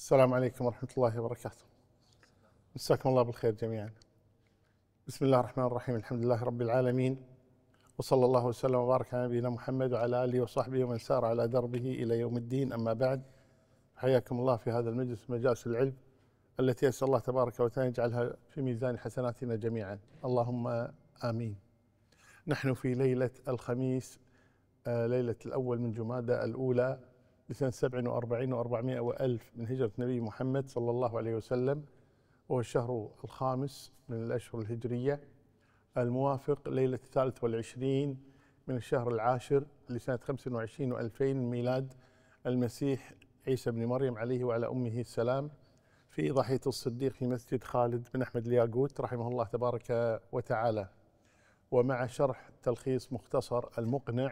السلام عليكم ورحمة الله وبركاته. مساكم الله بالخير جميعا. بسم الله الرحمن الرحيم، الحمد لله رب العالمين، وصلى الله وسلم وبارك على نبينا محمد وعلى آله وصحبه ومن سار على دربه إلى يوم الدين. أما بعد، حياكم الله في هذا المجلس، مجالس العلم التي أسأل الله تبارك وتعالى يجعلها في ميزان حسناتنا جميعا، اللهم آمين. نحن في ليلة الخميس، ليلة الأول من جمادى الأولى لسنة 47 و400 وألف من هجرة نبي محمد صلى الله عليه وسلم، وهو الشهر الخامس من الأشهر الهجرية، الموافق ليلة 23 من الشهر العاشر لسنة 25 و2000 ميلاد المسيح عيسى بن مريم عليه وعلى أمه السلام، في ضحية الصديق في مسجد خالد بن أحمد الياقوت رحمه الله تبارك وتعالى، ومع شرح تلخيص مختصر المقنع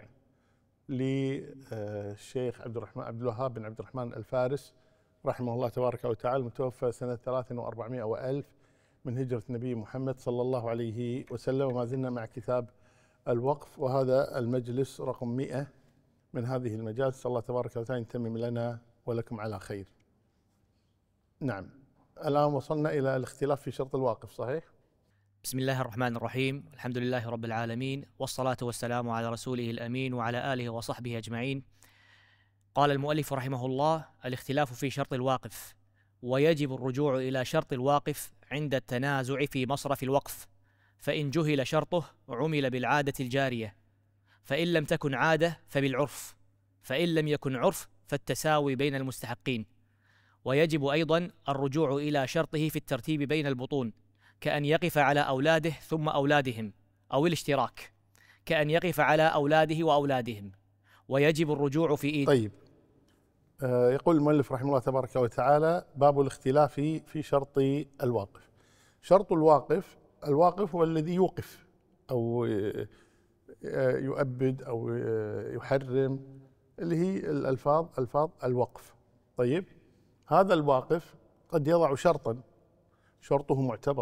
للشيخ عبد الوهاب بن عبد الرحمن الفارس رحمه الله تبارك وتعالى، المتوفى سنة 3400 وألف من هجرة النبي محمد صلى الله عليه وسلم. وما زلنا مع كتاب الوقف، وهذا المجلس رقم 100 من هذه المجالس. الله تبارك وتعالى يتمم لنا ولكم على خير. نعم، الآن وصلنا إلى الاختلاف في شرط الواقف، صحيح؟ بسم الله الرحمن الرحيم، الحمد لله رب العالمين، والصلاة والسلام على رسوله الأمين وعلى آله وصحبه أجمعين. قال المؤلف رحمه الله: الاختلاف في شرط الواقف، ويجب الرجوع إلى شرط الواقف عند التنازع في مصرف الوقف، فإن جهل شرطه عمل بالعادة الجارية، فإن لم تكن عادة فبالعرف، فإن لم يكن عرف فالتساوي بين المستحقين. ويجب أيضا الرجوع إلى شرطه في الترتيب بين البطون، كأن يقف على أولاده ثم أولادهم، أو الاشتراك كأن يقف على أولاده وأولادهم. ويجب الرجوع في طيب، يقول المؤلف رحمه الله تبارك وتعالى: باب الاختلاف في شرط الواقف. شرط الواقف هو الذي يوقف أو يؤبد أو يحرم، اللي هي ألفاظ الوقف. طيب، هذا الواقف قد يضع شرطه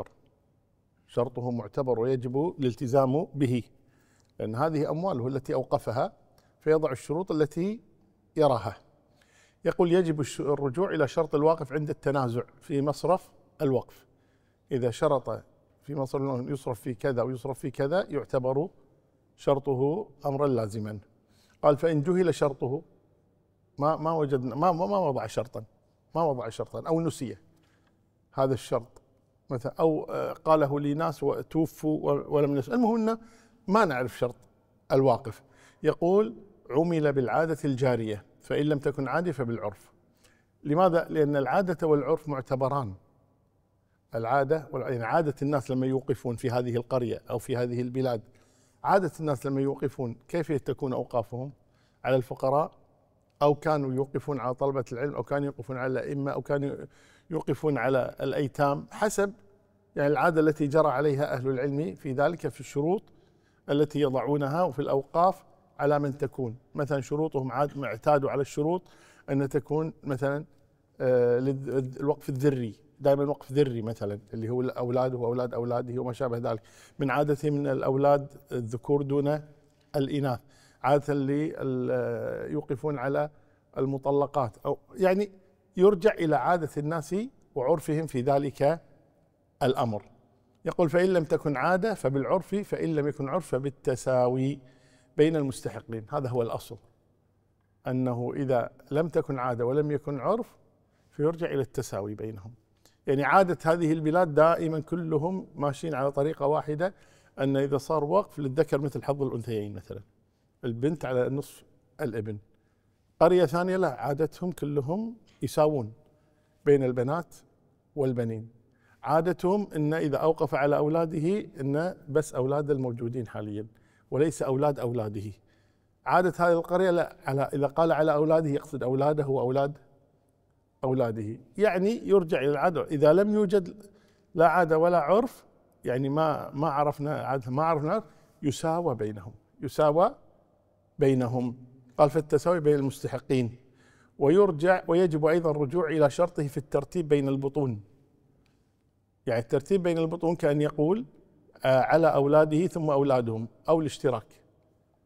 معتبر ويجب الالتزام به، لأن هذه أمواله التي أوقفها، فيضع الشروط التي يراها. يقول: يجب الرجوع إلى شرط الواقف عند التنازع في مصرف الوقف. إذا شرط في مصرف يصرف في كذا ويصرف في كذا، يعتبر شرطه أمرا لازما. قال: فإن جهل شرطه، ما وجدنا، ما وضع شرطا أو نسي هذا الشرط مثلا، أو قاله لناس وتوفوا ولم نسأل، المهم أنه ما نعرف شرط الواقف. يقول: عمل بالعادة الجارية، فإن لم تكن عادة فبالعرف. لماذا؟ لأن العادة والعرف معتبران. العادة يعني عادة الناس لما يوقفون في هذه القرية أو في هذه البلاد، عادة الناس لما يوقفون كيف تكون أوقافهم؟ على الفقراء، أو كانوا يوقفون على طلبة العلم، أو كانوا يوقفون على الأئمة، أو كانوا يوقفون على الأيتام، حسب يعني العادة التي جرى عليها أهل العلم في ذلك، في الشروط التي يضعونها وفي الأوقاف على من تكون. مثلا شروطهم اعتادوا على الشروط أن تكون مثلا الوقف الذري، دائما وقف ذري مثلا، اللي هو أولاده وأولاد أولاده وما شابه ذلك، من عادة من الأولاد الذكور دون الإناث، عادة اللي يوقفون على المطلقات، أو يعني يرجع إلى عادة الناس وعرفهم في ذلك الأمر. يقول: فإن لم تكن عادة فبالعرف، فإن لم يكن عرف فبالتساوي بين المستحقين. هذا هو الأصل، أنه إذا لم تكن عادة ولم يكن عرف فيرجع إلى التساوي بينهم. يعني عادة هذه البلاد دائما كلهم ماشيين على طريقة واحدة، أن إذا صار وقف للذكر مثل حظ الأنثيين، مثلا البنت على نصف الابن. قرية ثانية لا، عادتهم كلهم يساوون بين البنات والبنين. عادتهم أن إذا أوقف على أولاده أن بس أولاد الموجودين حاليا وليس أولاد أولاده. عادة هذه القرية لا، إذا قال على أولاده يقصد أولاده وأولاد أولاده. يعني يرجع إلى العادة. إذا لم يوجد لا عادة ولا عرف، يعني ما عرفنا عادة ما عرفنا عرف، يساوى بينهم. قال: فالتساوي بين المستحقين. ويجب أيضا الرجوع إلى شرطه في الترتيب بين البطون. يعني الترتيب بين البطون كأن يقول على أولاده ثم أولادهم، أو الاشتراك.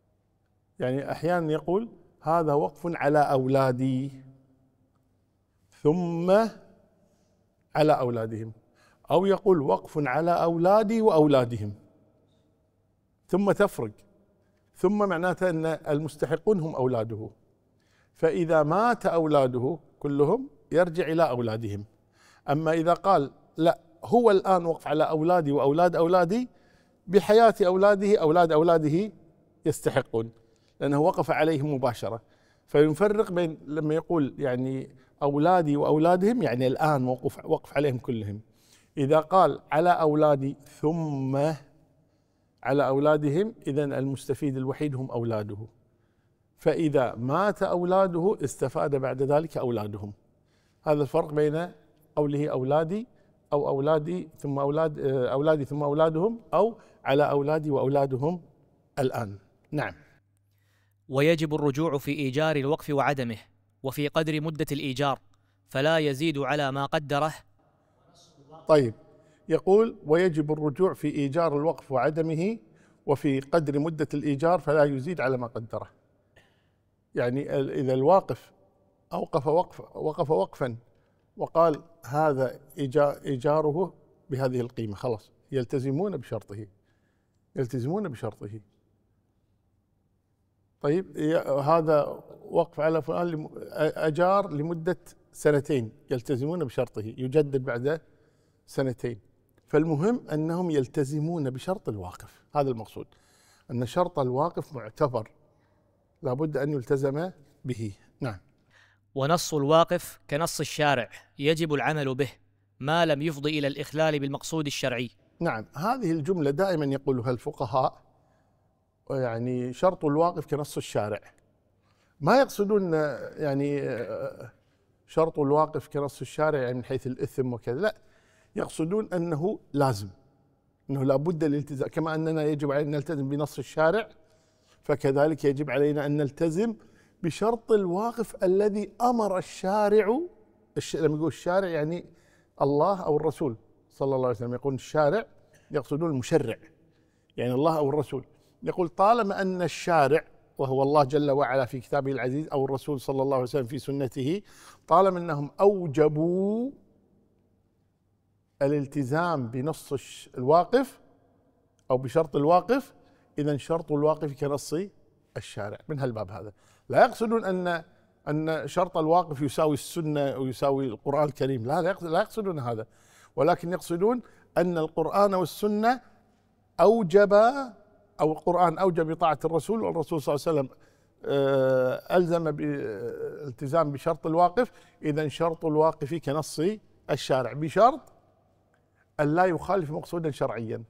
يعني أحيانا يقول: هذا وقف على أولادي، ثم على أولادهم، أو يقول وقف على أولادي وأولادهم ثم تفرق. ثم معناته أن المستحقون هم أولاده، فإذا مات أولاده كلهم يرجع إلى أولادهم. أما إذا قال لا، هو الآن وقف على أولادي وأولاد أولادي، بحياة أولاده أولاد أولاده يستحقون، لأنه وقف عليهم مباشرة. فيفرق بين لما يقول يعني أولادي وأولادهم، يعني الآن وقف عليهم كلهم. إذا قال على أولادي ثم على أولادهم، إذن المستفيد الوحيد هم أولاده. فإذا مات أولاده استفاد بعد ذلك أولادهم. هذا الفرق بين قوله أولادي أو أولادي ثم أولادي ثم أولادهم، أو على أولادي وأولادهم الآن. نعم. ويجب الرجوع في إيجار الوقف وعدمه وفي قدر مدة الإيجار، فلا يزيد على ما قدره. طيب، يقول ويجب الرجوع في إيجار الوقف وعدمه وفي قدر مدة الإيجار فلا يزيد على ما قدره. يعني إذا الواقف وقف وقفا وقال هذا إيجاره بهذه القيمة، خلاص يلتزمون بشرطه. طيب، هذا وقف على فلان أجار لمدة 2 يلتزمون بشرطه، يجدد بعد 2. فالمهم أنهم يلتزمون بشرط الواقف. هذا المقصود، أن شرط الواقف معتبر، لابد أن يلتزم به. نعم. ونص الواقف كنص الشارع يجب العمل به ما لم يفضي إلى الإخلال بالمقصود الشرعي. نعم، هذه الجملة دائما يقولها الفقهاء، يعني شرط الواقف كنص الشارع. ما يقصدون يعني شرط الواقف كنص الشارع يعني من حيث الإثم وكذا، لا، يقصدون أنه لازم، أنه لابد الالتزام. كما أننا يجب علينا أن نلتزم بنص الشارع، فكذلك يجب علينا أن نلتزم بشرط الواقف الذي أمر الشارع. لما يقول الشارع يعني الله أو الرسول صلى الله عليه وسلم. يقول الشارع يقصدون المشرع، يعني الله أو الرسول. يقول طالما أن الشارع وهو الله جل وعلا في كتابه العزيز أو الرسول صلى الله عليه وسلم في سنته، طالما أنهم أوجبوا الالتزام بنص الواقف أو بشرط الواقف، إذن شرط الواقف كنص الشارع من هالباب هذا. لا يقصدون أن شرط الواقف يساوي السنة أو يساوي القرآن الكريم، لا يقصدون هذا، ولكن يقصدون أن القرآن والسنة أوجب، أو القرآن أوجب بطاعة الرسول، والرسول صلى الله عليه وسلم ألزم بالالتزام بشرط الواقف. إذن شرط الواقف كنص الشارع، بشرط أن لا يخالف مقصودا شرعيا.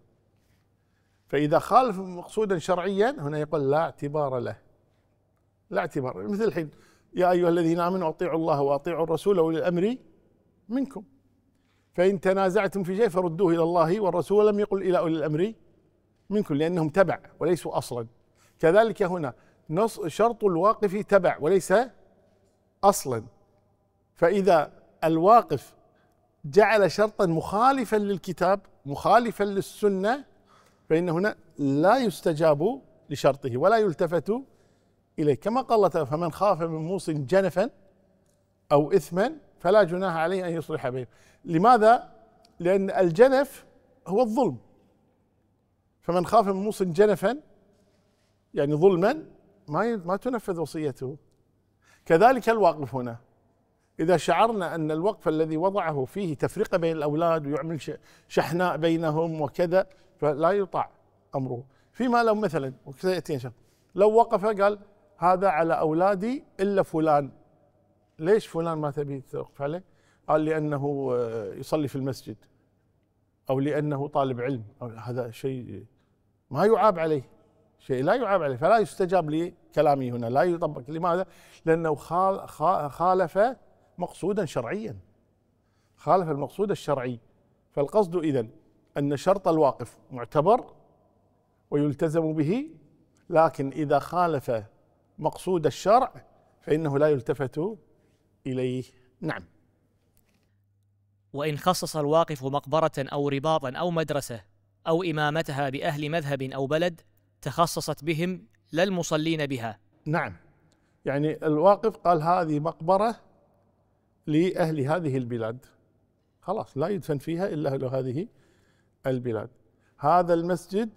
فإذا خالف مقصودا شرعيا هنا يقول لا اعتبار له، لا اعتبار. مثل الحين يا أيها الذين آمنوا أطيعوا الله وأطيعوا الرسول وأولي الأمر منكم، فإن تنازعتم في شيء فردوه إلى الله والرسول، لم يقل إلى أولي الأمر منكم لأنهم تبع وليسوا أصلا. كذلك هنا شرط الواقف تبع وليس أصلا. فإذا الواقف جعل شرطا مخالفا للكتاب مخالفا للسنة، فإن هنا لا يستجاب لشرطه ولا يلتفت إليه. كما قال الله تعالى فمن خاف من موص جنفا أو إثما فلا جناح عليه أن يصلح بينه. لماذا؟ لأن الجنف هو الظلم، فمن خاف من موص جنفا يعني ظلما ما تنفذ وصيته. كذلك الواقف هنا، إذا شعرنا أن الوقف الذي وضعه فيه تفرقة بين الأولاد ويعمل شحناء بينهم وكذا، فلا يطاع أمره. فيما لو مثلا وسيأتي إن شاء الله لو وقف قال هذا على أولادي إلا فلان، ليش فلان ما تبي توقف عليه؟ قال لأنه يصلي في المسجد أو لأنه طالب علم، أو هذا شيء ما يعاب عليه، شيء لا يعاب عليه، فلا يستجاب لكلامي هنا، لا يطبق. لماذا؟ لأنه خالف مقصودا شرعيا، خالف المقصود الشرعي. فالقصد إذن أن شرط الواقف معتبر ويلتزم به، لكن إذا خالف مقصود الشرع فإنه لا يلتفت إليه. نعم. وإن خصص الواقف مقبرة أو رباطا أو مدرسة أو إمامتها بأهل مذهب أو بلد تخصصت بهم لا المصلين بها. نعم، يعني الواقف قال هذه مقبرة لأهل هذه البلاد، خلاص لا يدفن فيها إلا أهل هذه البلاد. هذا المسجد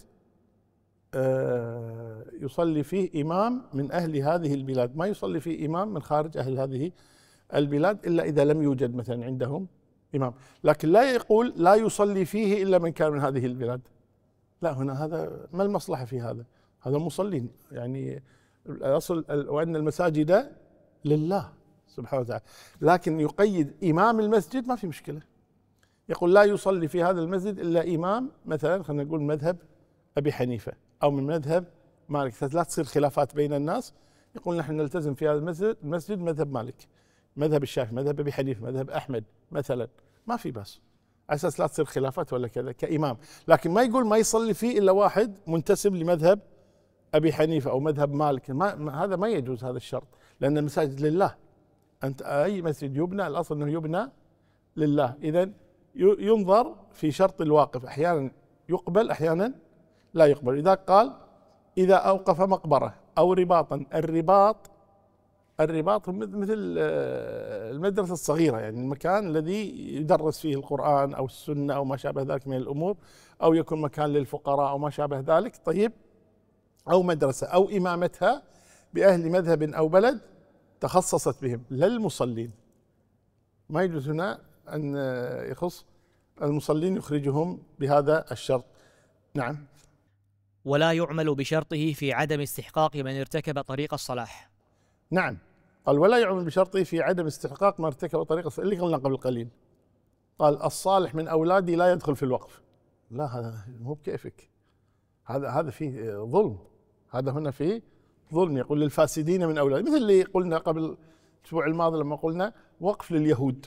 يصلي فيه إمام من أهل هذه البلاد، ما يصلي فيه إمام من خارج أهل هذه البلاد إلا إذا لم يوجد مثلا عندهم إمام. لكن لا يقول لا يصلي فيه إلا من كان من هذه البلاد، لا، هنا هذا ما المصلحة في هذا؟ هذا مصلين يعني الأصل وأن المساجد لله سبحانه وتعالى، لكن يقيد إمام المسجد ما في مشكلة، يقول لا يصلي في هذا المسجد إلا إمام مثلا خلينا نقول مذهب أبي حنيفة أو من مذهب مالك، لا تصير خلافات بين الناس، يقول نحن نلتزم في هذا المسجد مذهب مالك، مذهب الشافعي، مذهب أبي حنيفة، مذهب أحمد مثلا، ما في بس، على أساس لا تصير خلافات ولا كذا كإمام. لكن ما يقول ما يصلي فيه إلا واحد منتسب لمذهب أبي حنيفة أو مذهب مالك، هذا ما يجوز هذا الشرط، لأن المساجد لله. أنت أي مسجد يبنى الأصل أنه يبنى لله. إذا ينظر في شرط الواقف، أحيانا يقبل أحيانا لا يقبل. إذا قال إذا أوقف مقبرة أو رباطا، الرباط مثل المدرسة الصغيرة، يعني المكان الذي يدرس فيه القرآن أو السنة أو ما شابه ذلك من الأمور، أو يكون مكان للفقراء أو ما شابه ذلك، طيب، أو مدرسة أو إمامتها بأهل مذهب أو بلد تخصصت بهم للمصلين. ما يجوز هنا أن يخص المصلين يخرجهم بهذا الشرط. نعم. ولا يعمل بشرطه في عدم استحقاق من ارتكب طريق الصلاح. نعم، قال ولا يعمل بشرطه في عدم استحقاق ما ارتكب طريق الصلاح، اللي قلنا قبل قليل، قال الصالح من أولادي لا يدخل في الوقف. لا، هذا مو بكيفك، هذا فيه ظلم، هذا هنا فيه ظلم. يقول للفاسدين من أولادي، مثل اللي قلنا قبل الأسبوع الماضي لما قلنا وقف لليهود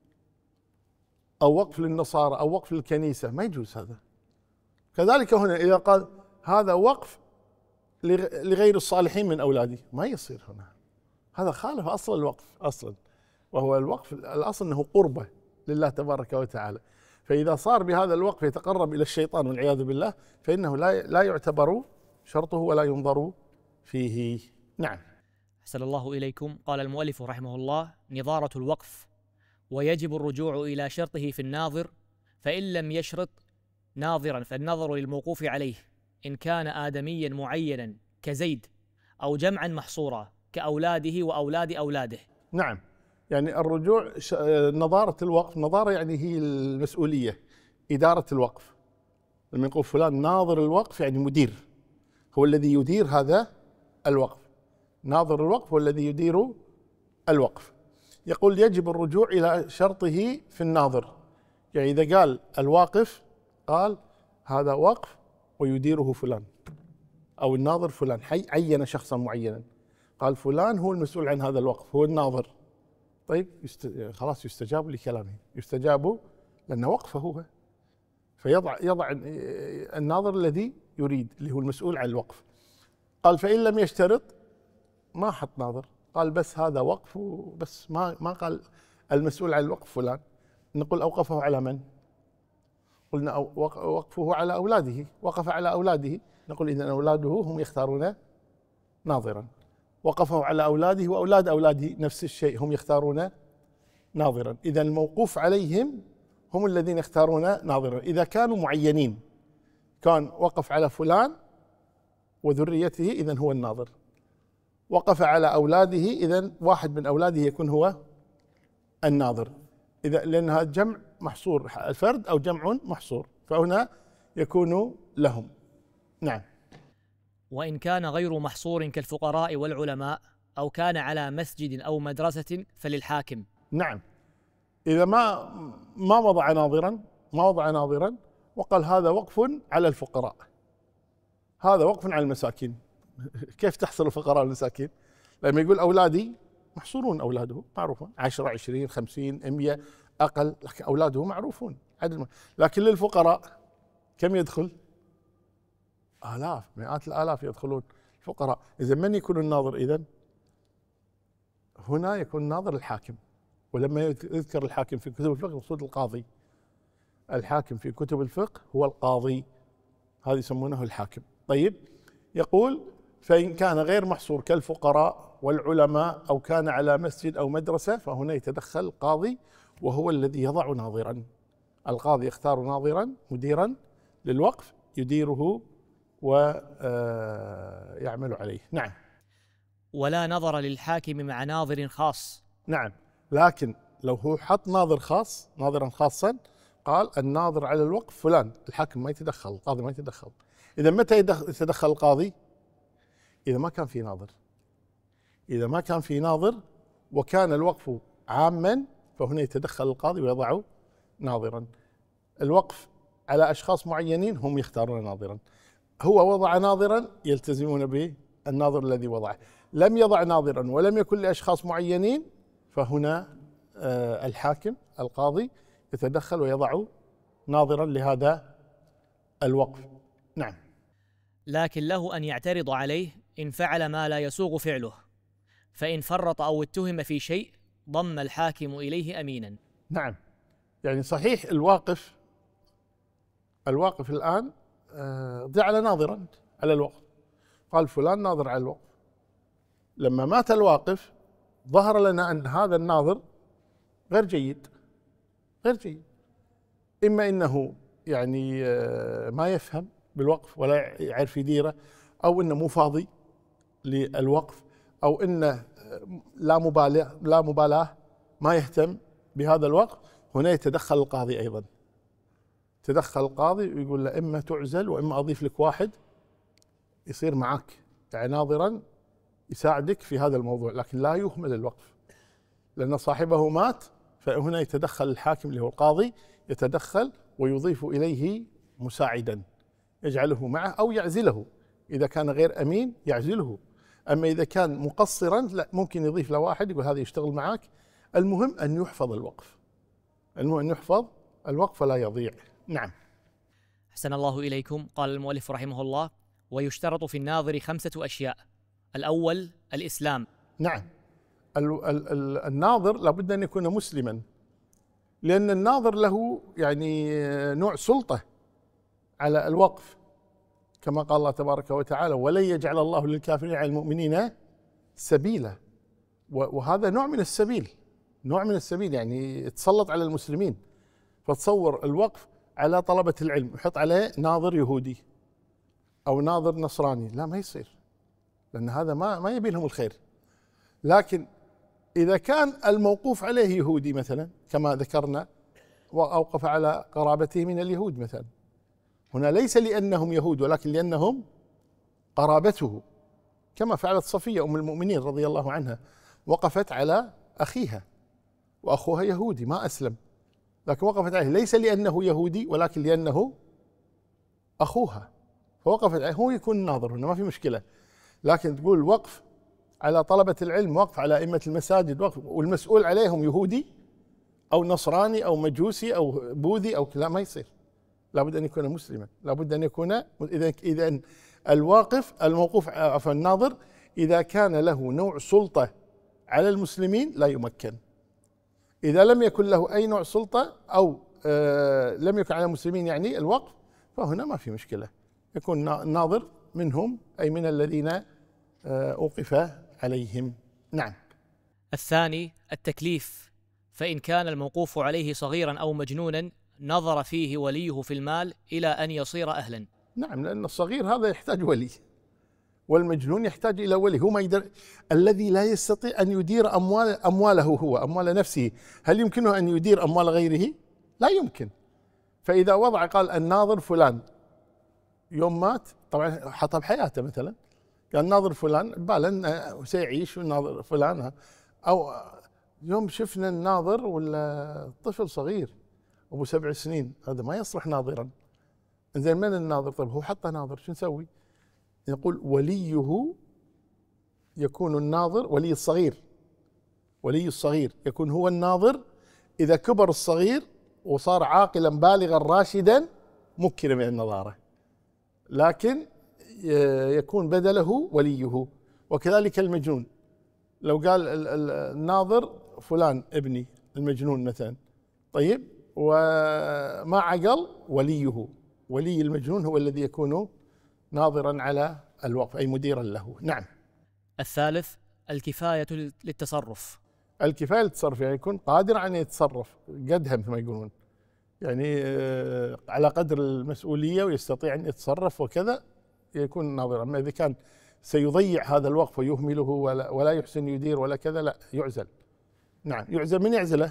أو وقف للنصارى أو وقف للكنيسة، ما يجوز هذا. كذلك هنا إذا قال هذا وقف لغير الصالحين من أولادي، ما يصير هنا، هذا خالف أصل الوقف أصلا، وهو الوقف الأصل أنه قربة لله تبارك وتعالى. فإذا صار بهذا الوقف يتقرب إلى الشيطان والعياذ بالله، فإنه لا يعتبر شرطه ولا ينظر فيه. نعم. أحسن الله إليكم. قال المؤلف رحمه الله: نظارة الوقف، ويجب الرجوع إلى شرطه في الناظر، فإن لم يشرط ناظرا فالنظر للموقوف عليه إن كان آدميا معينا كزيد، أو جمعا محصورا كأولاده وأولاد أولاده. نعم، يعني الرجوع نظارة الوقف، نظارة يعني هي المسؤولية، إدارة الوقف. لما يقول فلان ناظر الوقف يعني مدير، هو الذي يدير هذا الوقف، ناظر الوقف هو الذي يدير الوقف. يقول يجب الرجوع إلى شرطه في الناظر، يعني إذا قال الواقف قال هذا وقف ويديره فلان أو الناظر فلان، عين شخصا معينا، قال فلان هو المسؤول عن هذا الوقف، هو الناظر، طيب خلاص يستجاب لكلامه، يستجاب لأنه وقفه هو، يضع الناظر الذي يريد اللي هو المسؤول عن الوقف. قال فإن لم يشترط ما حط ناظر، قال بس هذا وقف بس، ما قال المسؤول عن الوقف فلان. نقول أوقفه على من؟ قلنا وقفه على أولاده، وقف على أولاده، نقول إذن أولاده هم يختارون ناظرا، وقفه على أولاده وأولاد أولاده نفس الشيء هم يختارون ناظرا، إذا الموقوف عليهم هم الذين يختارون ناظرا. إذا كانوا معينين، كان وقف على فلان وذريته إذن هو الناظر، وقف على أولاده إذن واحد من أولاده يكون هو الناظر، إذا لأن هذا جمع محصور، الفرد أو جمع محصور، فهنا يكون لهم. نعم. وإن كان غير محصور كالفقراء والعلماء، أو كان على مسجد أو مدرسة فللحاكم. نعم، إذا ما وضع ناظرا وقال هذا وقف على الفقراء، هذا وقف على المساكين، كيف تحصل الفقراء والمساكين؟ لما يقول أولادي محصورون، أولاده معروفون 10 20 50 100 أقل، لكن أولاده معروفون عدد. لكن للفقراء كم يدخل؟ آلاف، مئات الآلاف يدخلون الفقراء. إذا من يكون الناظر؟ إذن هنا يكون ناظر الحاكم، ولما يذكر الحاكم في كتب الفقه يقصد القاضي، الحاكم في كتب الفقه هو القاضي، هذا يسمونه الحاكم. طيب، يقول فإن كان غير محصور كالفقراء والعلماء أو كان على مسجد أو مدرسة فهنا يتدخل القاضي وهو الذي يضع ناظرا. القاضي يختار ناظرا مديرا للوقف يديره ويعمل عليه. نعم. ولا نظر للحاكم مع ناظر خاص. نعم، لكن لو هو حط ناظر خاص، ناظرا خاصا، قال الناظر على الوقف فلان، الحاكم ما يتدخل، القاضي ما يتدخل. إذا متى يتدخل القاضي؟ إذا ما كان في ناظر. إذا ما كان في ناظر وكان الوقف عاما فهنا يتدخل القاضي ويضع ناظرا. الوقف على أشخاص معينين هم يختارون ناظرا، هو وضع ناظرا يلتزمون بالناظر الذي وضعه. لم يضع ناظرا ولم يكن لأشخاص معينين فهنا الحاكم القاضي يتدخل ويضع ناظرا لهذا الوقف. نعم. لكن له أن يعترض عليه إن فعل ما لا يسوغ فعله، فإن فرط أو اتهم في شيء ضم الحاكم إليه أمينا. نعم، يعني صحيح الواقف الآن جعل ناظرا على الوقف، قال فلان ناظر على الوقف. لما مات الواقف ظهر لنا أن هذا الناظر غير جيد، إما إنه يعني ما يفهم بالوقف ولا يعرف يديره، أو إنه مو فاضي للوقف، أو إنه لا مبالاة ما يهتم بهذا الوقف. هنا يتدخل القاضي أيضا، تدخل القاضي ويقول له إما تعزل وإما أضيف لك واحد يصير معك يعني ناظرا يساعدك في هذا الموضوع، لكن لا يهمل الوقف لأن صاحبه مات. فهنا يتدخل الحاكم اللي هو القاضي، يتدخل ويضيف إليه مساعدا يجعله معه أو يعزله. إذا كان غير أمين يعزله، أما إذا كان مقصرا لا، ممكن يضيف له واحد يقول هذا يشتغل معك. المهم أن يحفظ الوقف، المهم أن يحفظ الوقف فلا يضيع. نعم. أحسن الله إليكم. قال المؤلف رحمه الله: ويشترط في الناظر 5 أشياء. الأول الإسلام. نعم، الناظر لابد أن يكون مسلما، لأن الناظر له يعني نوع سلطة على الوقف، كما قال الله تبارك وتعالى: ولن يجعل الله للكافرين على المؤمنين سبيلا. وهذا نوع من السبيل، يعني يتسلط على المسلمين. فتصور الوقف على طلبة العلم يحط عليه ناظر يهودي أو ناظر نصراني، لا ما يصير، لأن هذا ما يبي لهم الخير. لكن إذا كان الموقوف عليه يهودي مثلا كما ذكرنا، وأوقف على قرابته من اليهود مثلا، هنا ليس لأنهم يهود ولكن لأنهم قرابته، كما فعلت صفية أم المؤمنين رضي الله عنها، وقفت على أخيها وأخوها يهودي ما أسلم، لكن وقفت عليه ليس لأنه يهودي ولكن لأنه أخوها، فوقفت عليه. هو يكون ناظر هنا ما في مشكلة. لكن تقول وقف على طلبة العلم، وقف على أئمة المساجد، وقف والمسؤول عليهم يهودي أو نصراني أو مجوسي أو بوذي أو لا، ما يصير. لابد أن يكون مسلما، لابد أن يكون إذا الواقف الموقوف عفوا الناظر إذا كان له نوع سلطة على المسلمين لا يمكن. إذا لم يكن له أي نوع سلطة أو لم يكن على المسلمين يعني الوقف، فهنا ما في مشكلة، يكون الناظر منهم أي من الذين أوقف عليهم. نعم. الثاني التكليف، فإن كان الموقوف عليه صغيرا أو مجنونا نظر فيه وليه في المال إلى أن يصير أهلا. نعم، لأن الصغير هذا يحتاج ولي، والمجنون يحتاج إلى ولي. هو ما يقدر، الذي لا يستطيع أن يدير أمواله هو أموال نفسه، هل يمكنه أن يدير أموال غيره؟ لا يمكن. فإذا وضع قال الناظر فلان يوم مات، طبعا حطب حياته مثلا، قال ناظر فلان بالا سيعيش، والناظر فلان، أو يوم شفنا الناظر ولا طفل صغير أبو 7 سنين، هذا ما يصلح ناظرا. إنزين من الناظر؟ طيب هو حطه ناظر، شو نسوي؟ يقول وليه يكون الناظر، ولي الصغير يكون هو الناظر إذا كبر الصغير وصار عاقلا بالغا راشدا مكن من النظارة، لكن يكون بدله وليه. وكذلك المجنون، لو قال الناظر فلان ابني المجنون مثلا، طيب وما عقل، ولي المجنون هو الذي يكون ناظرا على الوقف أي مديرا له. نعم. الثالث الكفاية للتصرف. الكفاية للتصرف يعني يكون قادر على أن يتصرف قدها مثل ما يقولون، يعني على قدر المسؤولية ويستطيع أن يتصرف وكذا يكون ناظرا. أما إذا كان سيضيع هذا الوقف ويهمله ولا يحسن يدير ولا كذا، لا يعزل. نعم يعزل. من يعزله؟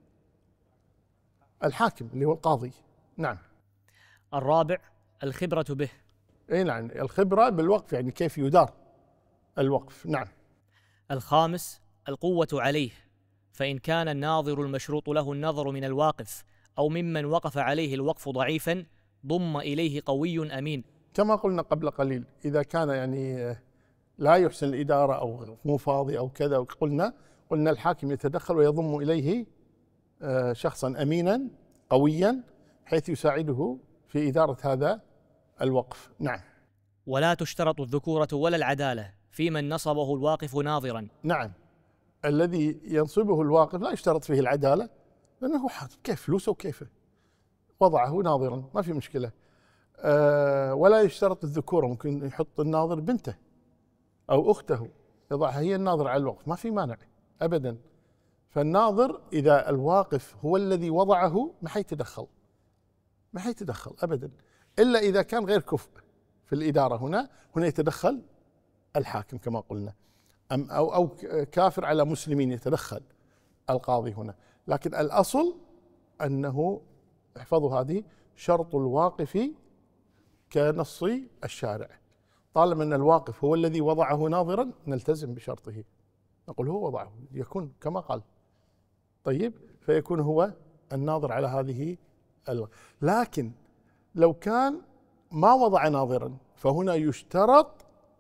الحاكم اللي هو القاضي. نعم. الرابع الخبرة به. اي نعم، الخبرة بالوقف يعني كيف يدار الوقف. نعم. الخامس القوة عليه، فإن كان الناظر المشروط له النظر من الواقف أو ممن وقف عليه الوقف ضعيفا ضم إليه قوي أمين. كما قلنا قبل قليل، إذا كان يعني لا يحسن الإدارة أو مو فاضي أو كذا، قلنا الحاكم يتدخل ويضم إليه شخصا أمينا قويا حيث يساعده في إدارة هذا الوقف. نعم. ولا تشترط الذكورة ولا العدالة في من نصبه الواقف ناظرا. نعم، الذي ينصبه الواقف لا يشترط فيه العدالة، لأنه حاكم كيف فلوسه وكيفه، وضعه ناظرا ما في مشكلة. ولا يشترط الذكورة، ممكن يحط الناظر بنته أو أخته يضعها هي الناظر على الوقف، ما في مانع أبدا. فالناظر إذا الواقف هو الذي وضعه ما حيتدخل أبدا، إلا إذا كان غير كفء في الإدارة. هنا يتدخل الحاكم كما قلنا، أو كافر على مسلمين يتدخل القاضي هنا. لكن الأصل أنه احفظوا هذه، شرط الواقف كنص الشارع. طالما أن الواقف هو الذي وضعه ناظرا نلتزم بشرطه، نقول هو وضعه يكون كما قال. طيب، فيكون هو الناظر على هذه لكن لو كان ما وضع ناظرا فهنا يشترط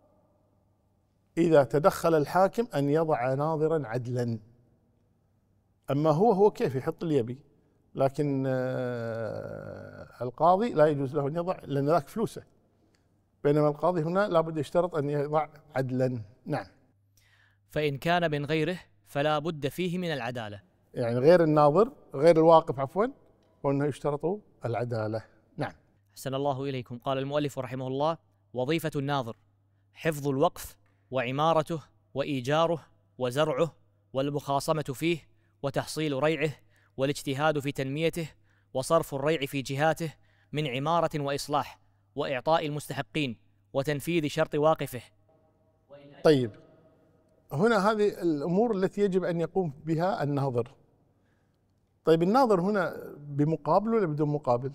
إذا تدخل الحاكم أن يضع ناظرا عدلا. أما هو كيف يحط اللي يبي، لكن القاضي لا يجوز له أن يضع لأن ذاك فلوسه، بينما القاضي هنا لابد يشترط أن يضع عدلا. نعم. فإن كان من غيره فلا بد فيه من العدالة، يعني غير الناظر، غير الواقف عفوا، وأنه يشترط العدالة. نعم. أحسن الله إليكم. قال المؤلف رحمه الله: وظيفة الناظر حفظ الوقف وعمارته وإيجاره وزرعه والمخاصمة فيه وتحصيل ريعه والاجتهاد في تنميته وصرف الريع في جهاته من عمارة وإصلاح وإعطاء المستحقين وتنفيذ شرط واقفه. طيب، هنا هذه الأمور التي يجب أن يقوم بها الناظر. طيب، الناظر هنا بمقابل ولا بدون مقابل؟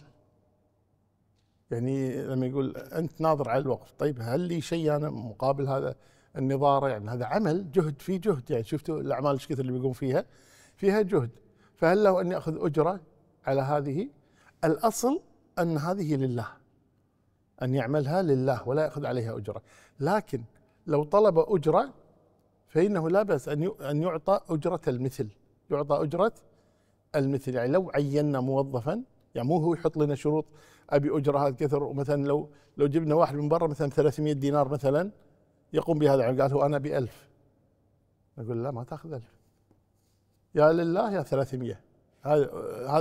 يعني لما يقول أنت ناظر على الوقف، طيب هل لي شيء أنا مقابل هذا النظارة؟ يعني هذا عمل جهد، فيه جهد، يعني شفتوا الأعمال ايش كثر اللي بيقوم فيها جهد، فهل له أن يأخذ أجرة على هذه؟ الأصل أن هذه لله، أن يعملها لله ولا يأخذ عليها أجرة. لكن لو طلب أجرة فإنه لا بأس أن يعطى أجرة المثل، يعني لو عينا موظفا، يعني مو هو يحط لنا شروط أبي أجرة هذا كثر، ومثلا لو جبنا واحد من برا مثلا 300 دينار مثلا يقوم بهذا، قال هو أنا ب1000، نقول لا ما تأخذ 1000، يا لله يا 300. هذا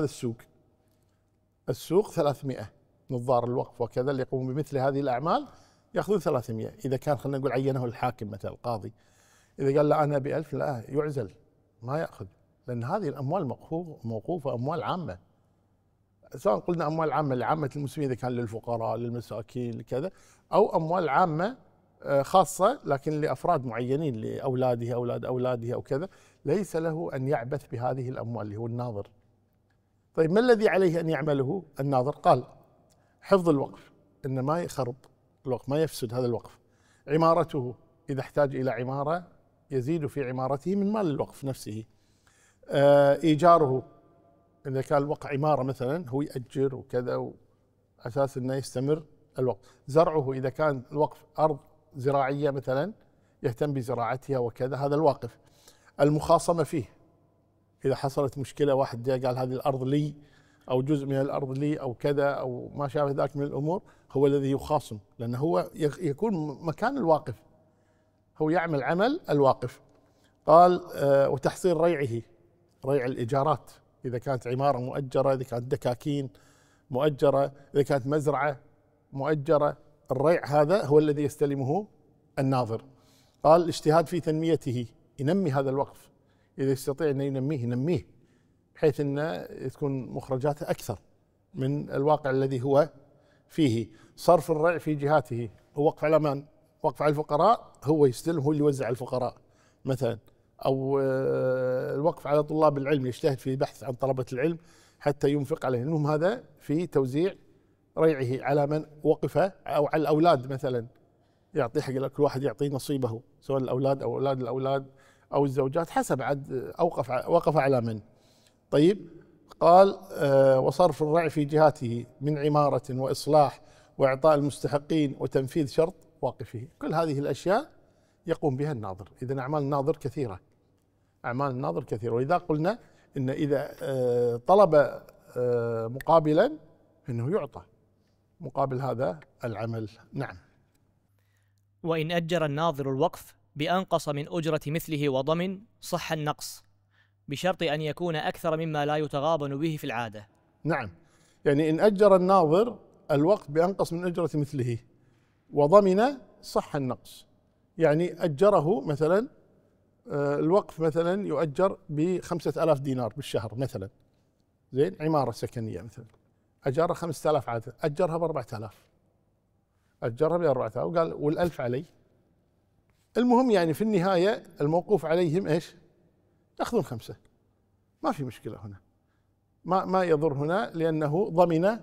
السوق 300 نظار الوقف وكذا اللي يقوم بمثل هذه الأعمال يأخذون 300. إذا كان خلينا نقول عينه الحاكم مثلا القاضي، إذا قال لا أنا ب1000 لا يعزل، ما يأخذ، لأن هذه الأموال موقوفة أموال عامة، سواء قلنا أموال عامة لعامة المسلمين إذا كان للفقراء للمساكين لكذا، أو أموال عامة خاصة لكن لأفراد معينين، لأولاده أولاد أولاده أو كذا، ليس له أن يعبث بهذه الأموال اللي هو الناظر. طيب، ما الذي عليه أن يعمله الناظر؟ قال حفظ الوقف، إن ما يخرب الوقف، ما يفسد هذا الوقف. عمارته، إذا احتاج إلى عمارة يزيد في عمارته من مال الوقف نفسه. إيجاره، إذا كان الوقف عمارة مثلا هو يأجر وكذا أساس أنه يستمر الوقف. زرعه، إذا كان الوقف أرض زراعية مثلا يهتم بزراعتها وكذا، هذا الواقف. المخاصمة فيه، إذا حصلت مشكلة واحد جاء قال هذه الأرض لي أو جزء من الأرض لي أو كذا أو ما شابه ذلك من الأمور، هو الذي يخاصم، لأنه هو يكون مكان الواقف، هو يعمل عمل الواقف. قال وتحصيل ريعه، ريع الإيجارات، إذا كانت عمارة مؤجرة، إذا كانت دكاكين مؤجرة، إذا كانت مزرعة مؤجرة، الريع هذا هو الذي يستلمه الناظر. قال الاجتهاد في تنميته، ينمي هذا الوقف، إذا يستطيع أن ينميه بحيث أن تكون مخرجاته أكثر من الواقع الذي هو فيه. صرف الريع في جهاته، هو وقف على من؟ وقف على الفقراء، هو يستلم، هو اللي يوزع على الفقراء مثلا، أو الوقف على طلاب العلم، يجتهد في بحث عن طلبة العلم حتى ينفق عليهم. المهم هذا في توزيع ريعه على من وقف، أو على الأولاد مثلا، يعطي حق كل واحد يعطي نصيبه، سواء الأولاد أو أولاد الأولاد أو الزوجات، حسب عد وقف على من. طيب، قال وصرف الرعي في جهاته من عمارة وإصلاح وإعطاء المستحقين وتنفيذ شرط واقفه. كل هذه الأشياء يقوم بها الناظر. إذن أعمال الناظر كثيرة، أعمال الناظر كثيرة. وإذا قلنا إن إذا طلب مقابلا فإنه يعطى مقابل هذا العمل. نعم. وإن أجر الناظر الوقف بأنقص من أجرة مثله وضمن صح النقص، بشرط أن يكون أكثر مما لا يتغابن به في العادة. نعم، يعني إن أجر الناظر الوقف بأنقص من أجرة مثله وضمن صح النقص. يعني أجره مثلا، الوقف مثلا يؤجر ب5,000 دينار بالشهر مثلا، زين، عمارة سكنية مثلا، أجارها 5,000 عادة، أجرها ب4,000، أجرها ب4,000 وقال وال1,000 علي. المهم يعني في النهاية الموقوف عليهم إيش؟ يأخذون 5، ما في مشكلة هنا، ما يضر هنا، لأنه ضمن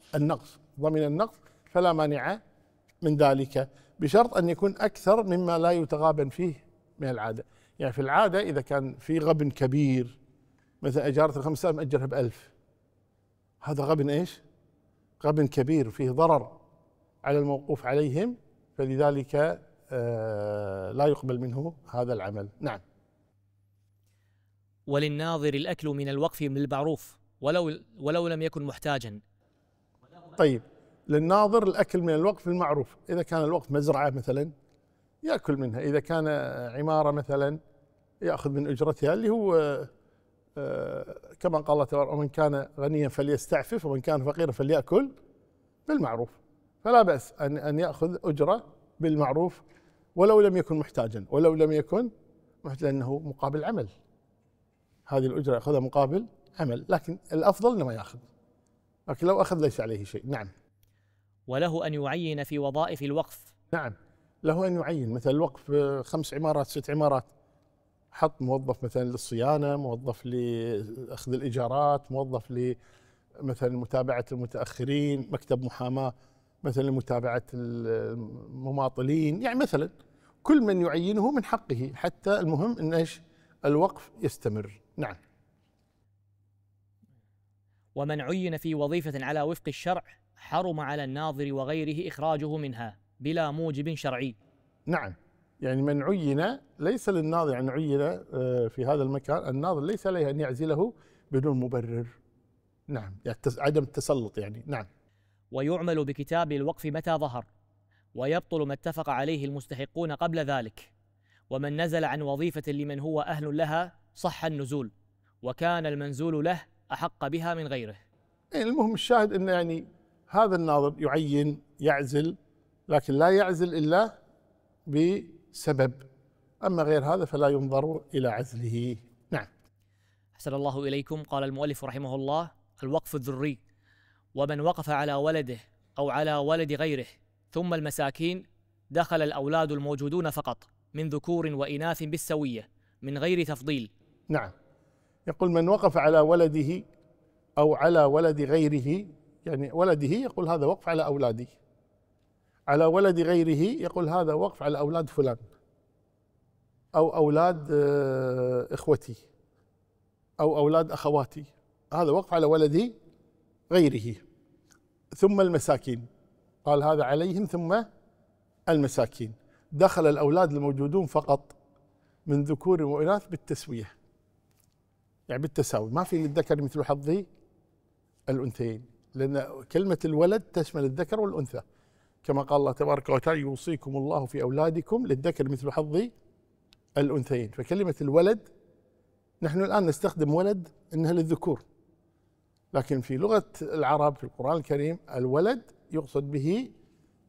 النقص، فلا مانع من ذلك، بشرط أن يكون أكثر مما لا يتغابن فيه من العادة. يعني في العادة إذا كان في غبن كبير، مثلا أجارة 5,000 مأجرها ب1,000، هذا غبن إيش؟ غبن كبير فيه ضرر على الموقوف عليهم، فلذلك لا يقبل منه هذا العمل. نعم. وللناظر الأكل من الوقف بالمعروف ولو لم يكن محتاجا. طيب، للناظر الأكل من الوقف بالمعروف، إذا كان الوقف مزرعة مثلا يأكل منها، إذا كان عمارة مثلا يأخذ من أجرتها، اللي هو كما قال الله تبارك: ومن كان غنيا فليستعفف ومن كان فقيرا فليأكل بالمعروف. فلا بأس أن يأخذ أجرة بالمعروف ولو لم يكن محتاجا، لأنه مقابل عمل، هذه الأجرة يأخذها مقابل عمل، لكن الأفضل أنه ما يأخذ، لكن لو أخذ ليس عليه شيء. نعم. وله أن يعين في وظائف الوقف. نعم، له أن يعين، مثل الوقف 5 عمارات 6 عمارات، حط موظف مثلا للصيانة، موظف لأخذ الإيجارات، موظف مثلا متابعة المتأخرين، مكتب محاماة مثلا لمتابعة المماطلين، يعني مثلا كل من يعينه من حقه، حتى المهم أن إيش؟ الوقف يستمر. نعم. ومن عين في وظيفة على وفق الشرع حرم على الناظر وغيره إخراجه منها بلا موجب شرعي. نعم، يعني من عين ليس للناظر، يعني عين في هذا المكان، الناظر ليس عليه أن يعزله بدون مبرر. نعم، يعني عدم التسلط يعني. نعم. ويعمل بكتاب الوقف متى ظهر، ويبطل ما اتفق عليه المستحقون قبل ذلك. ومن نزل عن وظيفة لمن هو أهل لها صح النزول، وكان المنزول له أحق بها من غيره. المهم الشاهد أن يعني هذا الناظر يعين، يعزل، لكن لا يعزل إلا بسبب، أما غير هذا فلا ينظر إلى عزله. نعم. أحسن الله إليكم. قال المؤلف رحمه الله: الوقف الذري، ومن وقف على ولده أو على ولد غيره ثم المساكين، دخل الأولاد الموجودون فقط من ذكور وإناث بالسوية من غير تفضيل. نعم، يقول من وقف على ولده أو على ولد غيره، يعني ولده يقول هذا وقف على أولاده، على ولد غيره يقول هذا وقف على أولاد فلان أو أولاد إخوتي أو أولاد أخواتي، هذا وقف على ولد غيره. ثم المساكين، قال هذا عليهم ثم المساكين، دخل الأولاد الموجودون فقط من ذكور وإناث بالتسوية، يعني بالتساوي، ما في للذكر مثل حظ الأنثيين، لأن كلمة الولد تشمل الذكر والأنثى، كما قال الله تبارك وتعالى: يوصيكم الله في أولادكم للذكر مثل حظ الأنثيين. فكلمة الولد نحن الآن نستخدم ولد إنها للذكور، لكن في لغة العرب في القرآن الكريم الولد يقصد به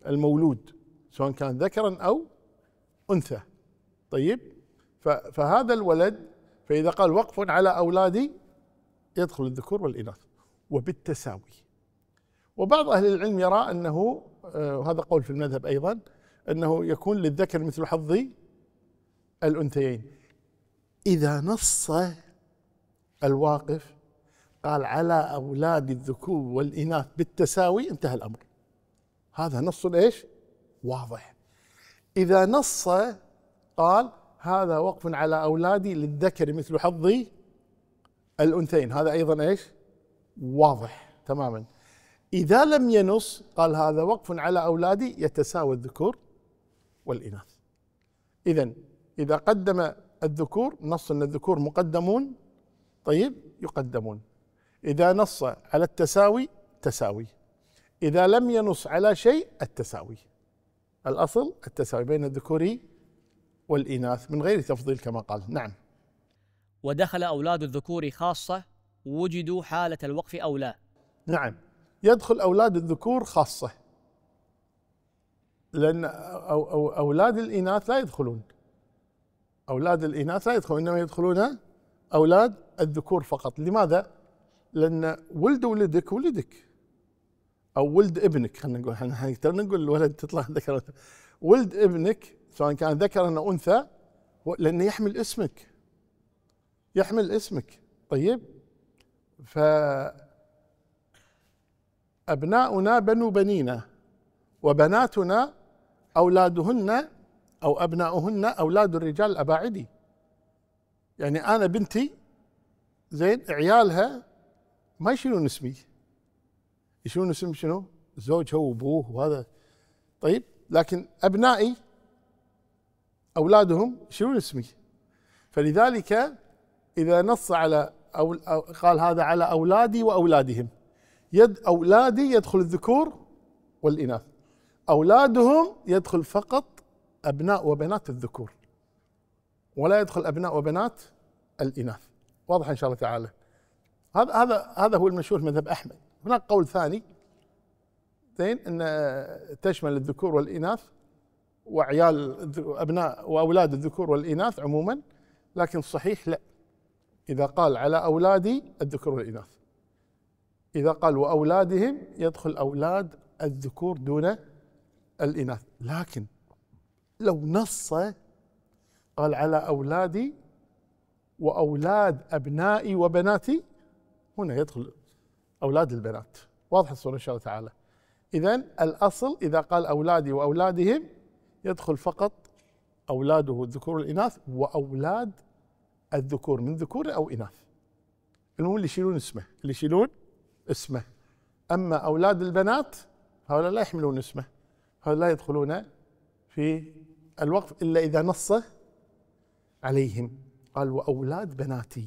المولود سواء كان ذكرا أو أنثى. طيب، فهذا الولد، فإذا قال وقف على أولادي يدخل الذكور والإناث وبالتساوي. وبعض أهل العلم يرى أنه، وهذا قول في المذهب أيضا، أنه يكون للذكر مثل حظ الأنثيين إذا نص الواقف قال على أولاد الذكور والإناث بالتساوي، انتهى الأمر. هذا نص إيش؟ واضح. إذا نص قال هذا وقف على أولادي للذكر مثل حظ الأنثيين، هذا أيضا إيش؟ واضح تماما. إذا لم ينص قال هذا وقف على أولادي يتساوى الذكور والإناث. إذا قدم الذكور، نص أن الذكور مقدمون، طيب يقدمون. إذا نص على التساوي تساوي. إذا لم ينص على شيء التساوي. الأصل التساوي بين الذكور والإناث من غير تفضيل كما قال. نعم. ودخل أولاد الذكور خاصة وجدوا حالة الوقف أو لا. نعم، يدخل أولاد الذكور خاصة، لأن أولاد الإناث لا يدخلون. أولاد الإناث لا يدخلون، إنما يدخلون أولاد الذكور فقط. لماذا؟ لأن ولد ولدك ولدك، أو ولد ابنك، خلينا نقول، احنا نقول الولد تطلع ذكر، ولد ابنك سواء كان ذكرا أو أنثى، لأنه يحمل اسمك، يحمل اسمك. طيب، فأبناؤنا بنو بنينا، وبناتنا أولادهن أو أبناؤهن أولاد الرجال الأباعدي. يعني أنا بنتي زين، عيالها ما يشيلون اسمي، يشيلون اسم شنو؟ زوجها وأبوه وهذا. طيب، لكن أبنائي أولادهم يشيلون اسمي. فلذلك إذا نص على أو قال هذا على أولادي وأولادهم، أولادي يدخل الذكور والإناث، أولادهم يدخل فقط أبناء وبنات الذكور، ولا يدخل أبناء وبنات الإناث. واضح إن شاء الله تعالى. هذا هو المشهور مذهب أحمد. هناك قول ثاني زين، أن تشمل الذكور والإناث وعيال أبناء وأولاد الذكور والإناث عموما، لكن الصحيح لا. إذا قال على أولادي الذكور والإناث، إذا قال وأولادهم يدخل أولاد الذكور دون الإناث. لكن لو نص قال على أولادي وأولاد أبنائي وبناتي، هنا يدخل أولاد البنات. واضح الصورة إن شاء الله تعالى. إذن الأصل إذا قال أولادي وأولادهم يدخل فقط أولاده الذكور والإناث وأولاد الذكور من ذكور أو إناث، المهم اللي يشيلون اسمه، اللي يشيلون اسمه. أما أولاد البنات هؤلاء لا يحملون اسمه، هؤلاء لا يدخلون في الوقف إلا إذا نص عليهم. قال وأولاد بناتي،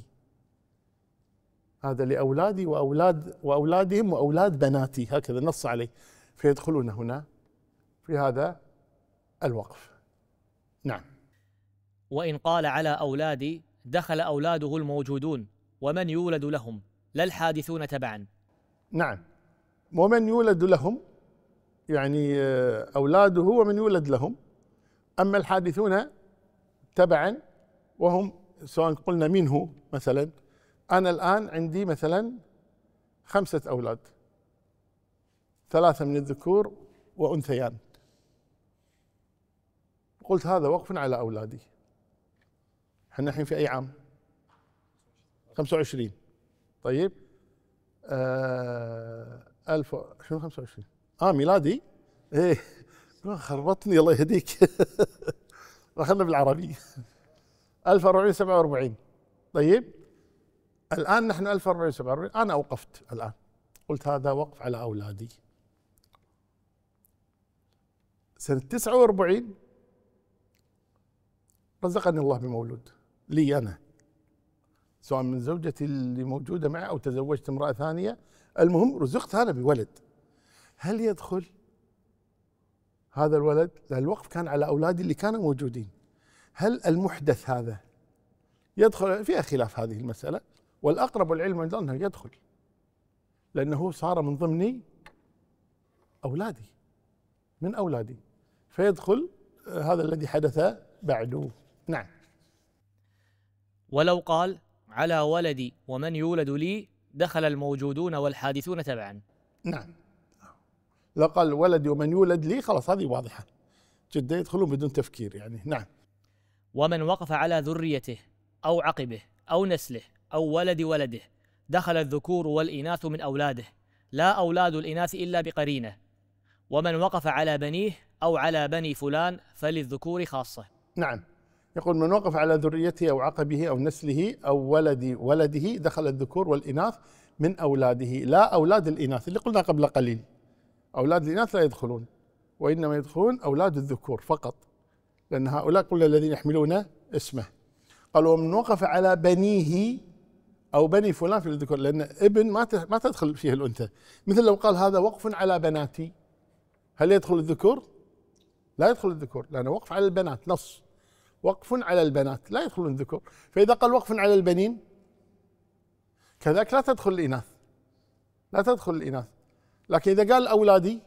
هذا لأولادي وأولادهم وأولاد بناتي، هكذا نص عليه، فيدخلون هنا في هذا الوقف. نعم. وإن قال على أولادي دخل أولاده الموجودون ومن يولد لهم لا الحادثون تبعا. نعم، ومن يولد لهم يعني أولاده ومن يولد لهم. أما الحادثون تبعا وهم سواء قلنا منه، مثلا أنا الآن عندي مثلا 5 أولاد، 3 من الذكور وأنثيان، قلت هذا وقف على أولادي. احنا الحين في أي عام؟ 25. طيب، 1000 شنو 25؟ ميلادي. ايه خربطني الله يهديك. خلنا بالعربي. 1447. طيب، الآن نحن 1447، أنا أوقفت الآن، قلت هذا وقف على أولادي. سنة 49 رزقني الله بمولود لي أنا، سواء من زوجتي اللي موجودة معي أو تزوجت امرأة ثانية، المهم رزقت أنا بولد. هل يدخل هذا الولد؟ لأن الوقف كان على أولادي اللي كانوا موجودين. هل المحدث هذا يدخل؟ فيها خلاف هذه المسألة، والأقرب العلم عند أنه يدخل، لأنه صار من ضمن أولادي. من أولادي، فيدخل هذا الذي حدث بعده. نعم. ولو قال على ولدي ومن يولد لي دخل الموجودون والحادثون تبعا. نعم، لو قال ولدي ومن يولد لي خلاص هذه واضحة جدا، يدخلون بدون تفكير يعني. نعم. ومن وقف على ذريته أو عقبه أو نسله أو ولد ولده دخل الذكور والإناث من أولاده، لا أولاد الإناث إلا بقرينة. ومن وقف على بنيه أو على بني فلان فللذكور خاصة. نعم، يقول من وقف على ذريته أو عقبه أو نسله أو ولد ولده دخل الذكور والإناث من أولاده، لا أولاد الإناث اللي قلنا قبل قليل. أولاد الإناث لا يدخلون، وإنما يدخلون أولاد الذكور فقط، لأن هؤلاء كل الذين يحملون اسمه. قال ومن وقف على بنيه أو بني فلان في الذكور، لأن ابن ما تدخل فيه الأنثى. مثل لو قال هذا وقف على بناتي، هل يدخل الذكور؟ لا يدخل الذكور، لأنه وقف على البنات، نص وقف على البنات لا يدخلون الذكور. فإذا قال وقف على البنين كذلك لا تدخل الإناث، لا تدخل الإناث. لكن إذا قال أولادي،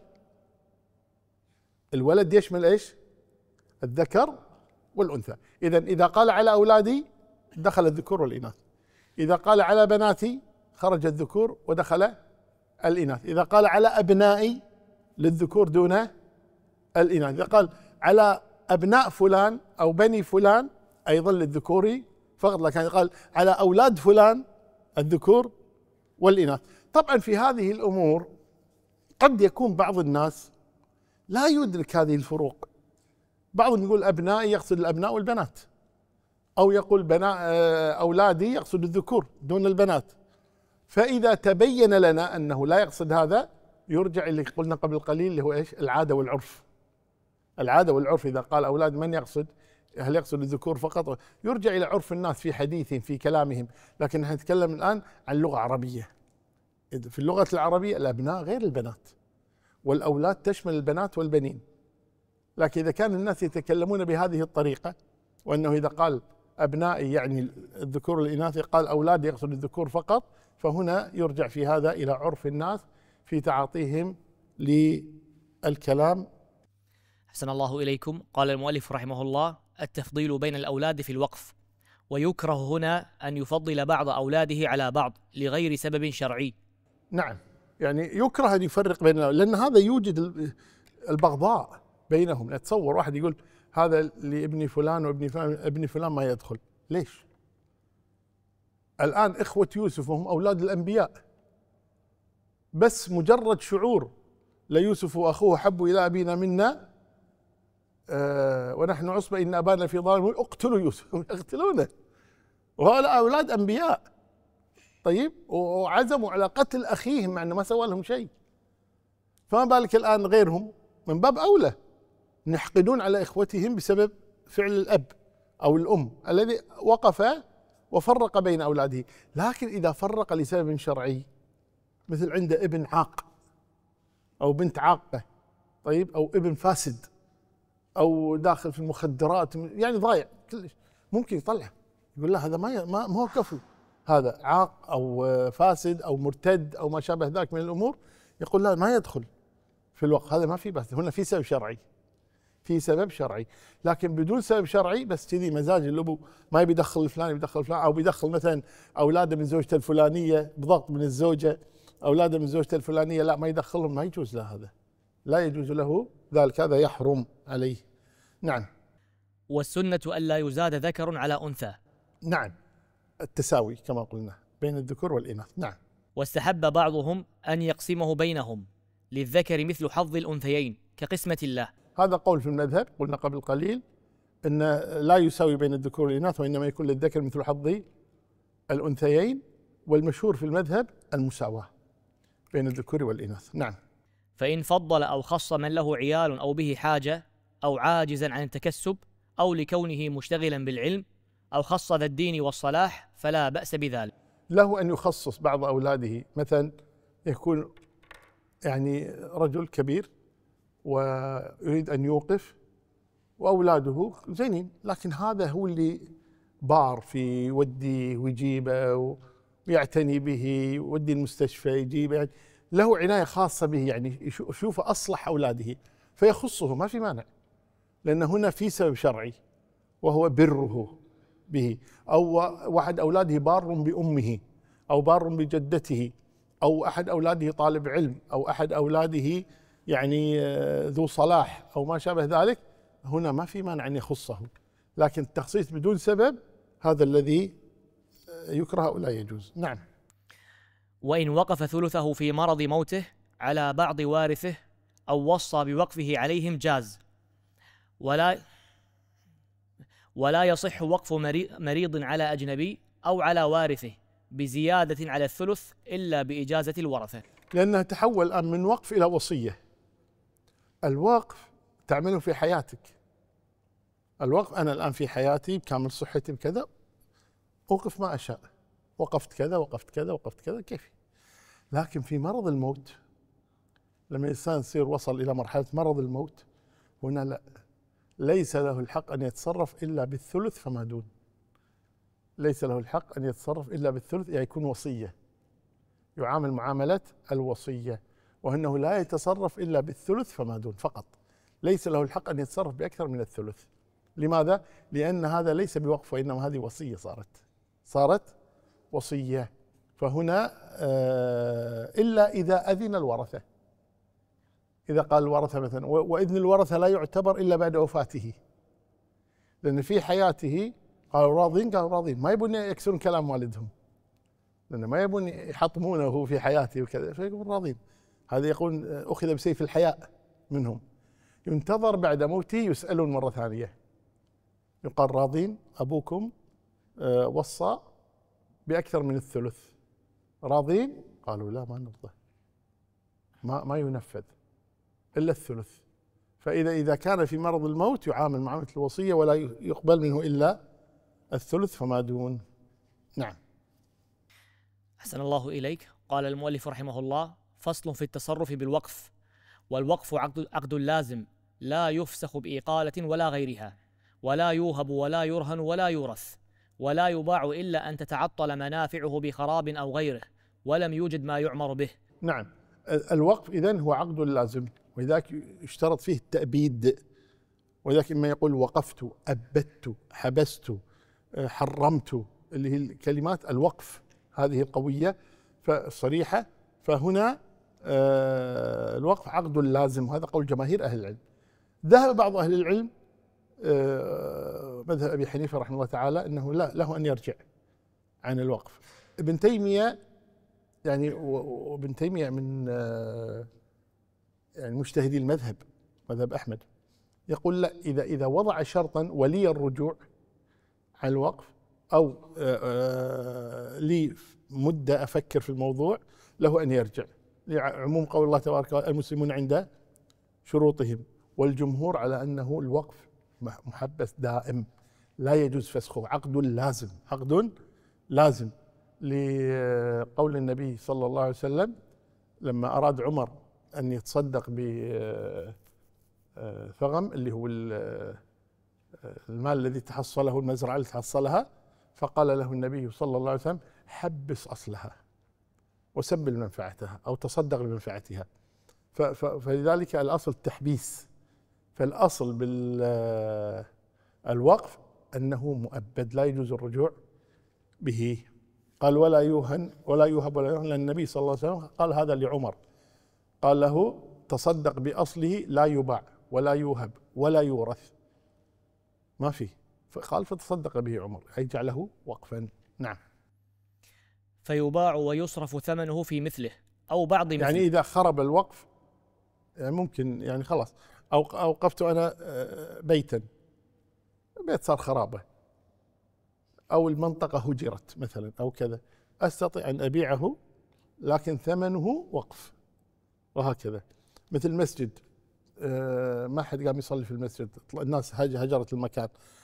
الولد يشمل إيش؟ الذكر والأنثى. إذا قال على أولادي دخل الذكور والإناث، إذا قال على بناتي خرج الذكور ودخل الإناث، إذا قال على أبنائي للذكور دون الإناث، إذا قال على أبناء فلان أو بني فلان أيضا للذكور فقط، لكن قال على أولاد فلان الذكور والإناث. طبعا في هذه الأمور قد يكون بعض الناس لا يدرك هذه الفروق، بعضهم يقول أبنائي يقصد الأبناء والبنات، أو يقول أولادي يقصد الذكور دون البنات. فإذا تبين لنا أنه لا يقصد هذا يرجع اللي قلنا قبل قليل اللي هو إيش؟ العادة والعرف. العادة والعرف، إذا قال أولاد من يقصد؟ هل يقصد الذكور فقط؟ يرجع إلى عرف الناس في حديثهم في كلامهم. لكن نحن نتكلم الآن عن لغة عربية، في اللغة العربية الأبناء غير البنات، والأولاد تشمل البنات والبنين. لكن إذا كان الناس يتكلمون بهذه الطريقة، وأنه إذا قال أبنائي يعني الذكور والإناث، قال أولاد يقصد الذكور فقط، فهنا يرجع في هذا إلى عرف الناس في تعاطيهم للكلام. أحسن الله إليكم. قال المؤلف رحمه الله: التفضيل بين الأولاد في الوقف، ويكره هنا أن يفضل بعض أولاده على بعض لغير سبب شرعي. نعم، يعني يكره أن يفرق بين الأولاد، لأن هذا يوجد البغضاء بينهم. نتصور واحد يقول هذا لابن فلان وابن فلان، ابن فلان ما يدخل. ليش؟ الآن إخوة يوسف وهم أولاد الأنبياء، بس مجرد شعور ليوسف وأخوه حبوا إلى أبينا منا ونحن عصبة إن أبانا في ضلال، اقتلوا يوسف، يقتلونه، وهؤلاء أولاد أنبياء. طيب، وعزموا على قتل أخيهم مع أنه ما سوى لهم شيء، فما بالك الآن غيرهم؟ من باب أولى يحقدون على إخوتهم بسبب فعل الأب أو الأم الذي وقف وفرق بين أولاده. لكن إذا فرق لسبب شرعي، مثل عنده ابن عاق أو بنت عاقة، طيب، أو ابن فاسد أو داخل في المخدرات، يعني ضايع كلش، ممكن يطلع يقول لا هذا ما هو كفو، هذا عاق أو فاسد أو مرتد أو ما شابه ذلك من الأمور، يقول لا ما يدخل في الوقت، هذا ما في بس، هنا في سبب شرعي، في سبب شرعي. لكن بدون سبب شرعي بس كذي مزاج الأبو ما يبي يدخل الفلان، يدخل فلان، أو بيدخل مثلا أولاده من زوجته الفلانية بضغط من الزوجة، أولاده من زوجته الفلانية لا ما يدخلهم، ما يجوز له هذا، لا يجوز له ذلك، هذا يحرم عليه. نعم. والسنة ألا يزاد ذكر على أنثى. نعم، التساوي كما قلنا بين الذكور والإناث. نعم. واستحب بعضهم أن يقسمه بينهم، للذكر مثل حظ الأنثيين كقسمة الله. هذا قول في المذهب، قلنا قبل قليل أن لا يساوي بين الذكور والإناث، وإنما يكون للذكر مثل حظ الأنثيين، والمشهور في المذهب المساواة بين الذكور والإناث. نعم. فإن فضل أو خص من له عيال أو به حاجة أو عاجزا عن التكسب أو لكونه مشتغلا بالعلم أو خص ذا الدين والصلاح فلا بأس بذلك. له أن يخصص بعض أولاده، مثلا يكون يعني رجل كبير ويريد أن يوقف وأولاده زينين، لكن هذا هو اللي بار في يوديه ويجيبه ويعتني به، يودي المستشفى يجيبه، يعني له عناية خاصة به، يعني يشوف أصلح أولاده، فيخصه، ما في مانع، لأن هنا في سبب شرعي وهو بره به، أو واحد أولاده بار بأمه أو بار بجدته، أو أحد أولاده طالب علم، أو أحد أولاده يعني ذو صلاح أو ما شابه ذلك، هنا ما في مانع أن يخصه. لكن التخصيص بدون سبب هذا الذي يكره ولا يجوز. نعم. وإن وقف ثلثه في مرض موته على بعض وارثه أو وصى بوقفه عليهم جاز، ولا يصح وقف مريض على أجنبي أو على وارثه بزيادة على الثلث إلا بإجازة الورثة، لأنها تحول الآن من وقف إلى وصية. الوقف تعمله في حياتك، الوقف أنا الآن في حياتي بكامل صحتي بكذا أوقف ما أشاء، وقفت كذا وقفت كذا وقفت كذا كيفي. لكن في مرض الموت، لما الإنسان يصير وصل إلى مرحلة مرض الموت، هنا لا، ليس له الحق أن يتصرف إلا بالثلث فما دون. ليس له الحق أن يتصرف إلا بالثلث، يعني يكون وصية، يعامل معاملة الوصية، وأنه لا يتصرف إلا بالثلث فما دون فقط. ليس له الحق أن يتصرف بأكثر من الثلث. لماذا؟ لأن هذا ليس بوقف، وإنما هذه وصية، صارت وصية. فهنا إلا إذا أذن الورثة، إذا قال الورثة مثلا، وإذن الورثة لا يعتبر إلا بعد وفاته، لأن في حياته قالوا راضين، قالوا راضين، ما يبون يكسرون كلام والدهم، لأن ما يبون يحطمونه في حياته وكذا، فيقولون راضين. هذا يقول أخذ بسيف الحياء منهم. ينتظر بعد موته يسألون مرة ثانية، يقال راضين، أبوكم وصى بأكثر من الثلث، راضين؟ قالوا لا ما نرضى، ما ينفذ إلا الثلث. فإذا كان في مرض الموت يعامل معاملة الوصية ولا يقبل منه إلا الثلث فما دون. نعم. أحسن الله إليك. قال المؤلف رحمه الله: فصل في التصرف بالوقف. والوقف عقد لازم لا يفسخ بإقالة ولا غيرها، ولا يوهب ولا يرهن ولا يورث، ولا يباع إلا أن تتعطل منافعه بخراب أو غيره، ولم يوجد ما يعمر به. نعم. الوقف إذن هو عقد لازم، ولذلك يشترط فيه التأبيد، ولذلك إما يقول وقفت، أبدت، حبست، حرمت، اللي هي الكلمات الوقف هذه القوية فصريحة. فهنا الوقف عقد لازم، هذا قول جماهير أهل العلم. ذهب بعض أهل العلم مذهب أبي حنيفة رحمه الله تعالى أنه لا، له أن يرجع عن الوقف. ابن تيمية يعني، وابن تيمية من يعني مجتهدي المذهب، مذهب أحمد، يقول لا، إذا وضع شرطا ولي الرجوع عن الوقف، أو لي مدة أفكر في الموضوع، له أن يرجع، لعموم قول الله تبارك وتعالى: المسلمون عند شروطهم. والجمهور على أنه الوقف محبس دائم لا يجوز فسخه، عقد لازم، عقد لازم، لقول النبي صلى الله عليه وسلم لما أراد عمر أن يتصدق بثغم، اللي هو المال الذي تحصله، المزرعة التي تحصلها، فقال له النبي صلى الله عليه وسلم: حبس أصلها وسبل منفعتها أو تصدق بمنفعتها. فلذلك الأصل التحبيس. فالأصل بالوقف أنه مؤبد لا يجوز الرجوع به. قال ولا يوهن ولا يوهب ولا يرهن، لأن النبي صلى الله عليه وسلم قال هذا لعمر، قال له تصدق بأصله لا يباع ولا يوهب ولا يورث، ما فيه، فقال فتصدق به عمر، أي جعله وقفا. نعم. فيباع ويصرف ثمنه في مثله أو بعض مثله. يعني إذا خرب الوقف، يعني ممكن يعني خلاص أوقفت أنا بيتا، بيت صار خرابة، أو المنطقة هجرت مثلا أو كذا، أستطيع أن أبيعه لكن ثمنه وقف، وهكذا. مثل مسجد، ما حد قام يصلي في المسجد، الناس هجرت المكان،